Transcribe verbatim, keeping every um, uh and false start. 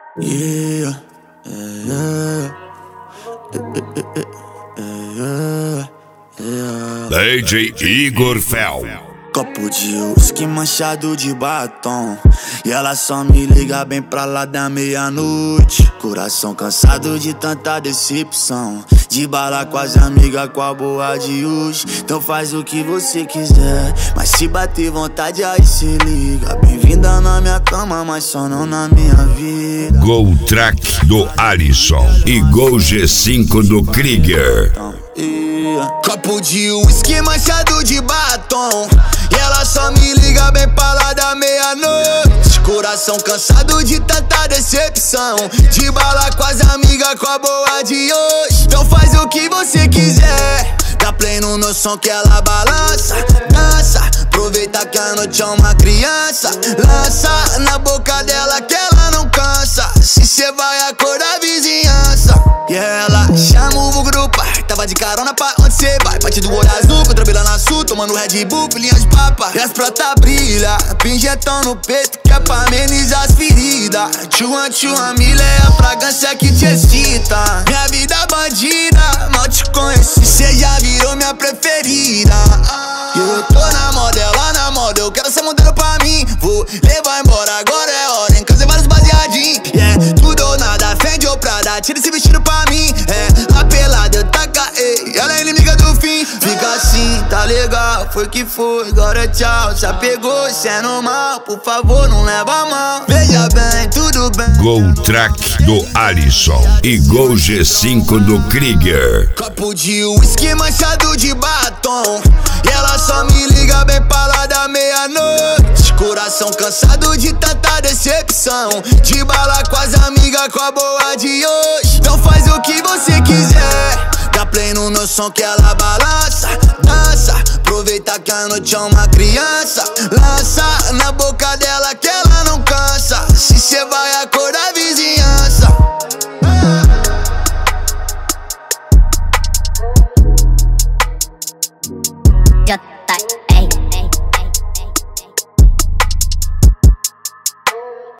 Yeah, yeah, yeah, yeah. D J Igor Fel. Copo de uísque manchado de batom, e ela só me liga bem pra lá da meia-noite. Coração cansado de tanta decepção, de bala com as amigas com a boa de hoje. Então faz o que você quiser, mas se bater vontade aí cê liga. Bem-vinda na minha cama, mas só não na minha vida. Gol Track do Alisson e Gol G cinco do Krieger. Copo de uísque manchado de batom, e ela só me liga bem pra lá da meia-noite. Coração cansado de tanta decepção, de bala com as amigas com a boa de hoje. Então faz o que você quiser, dá play no meu som que ela balança, dança. Aproveita que a noite é uma criança, lança na boca dela que ela não cansa. Se cê vai acordar a vizinhança. E ela chama o grupo, tava de carona pra onde cê vai. Parte do olho azul, contrabila na sul, tomando Red Bull, filhinha de papa. E as prata brilha, pinjetão no peito que é pra amenizar as feridas. Tchuan, tchuan, milha é a fragrância que te excita. Minha vida bandida, mal te conheci, cê já virou minha preferida. E eu tô na moda, ela na moda, eu quero ser modelo pra mim. Vou levar embora, agora é hora, em casa vários baseadinhos. Yeah, tudo ou nada, Fendi ou Prada, tira esse vestido pra mim. É, a pelada taca, ei, ela é inimiga do fim. Fica assim, tá legal, foi que foi, agora tchau. Já pegou, cê é normal, por favor não leva a mão. Veja bem, tudo bem. Gol Track do Alisson e Gol G cinco do Krieger. Copo de uísque manchado de batom, e ela só me liga bem pra lá da meia-noite. Coração cansado de tanta decepção, de bala com as amigas com a boa de hoje. Então faz o que você quiser, dá play no meu som que ela balança, dança. Aproveita que a noite é uma criança, lança na boca dela que ela não cansa. Se cê vai acordar a vizinhança. Já tá.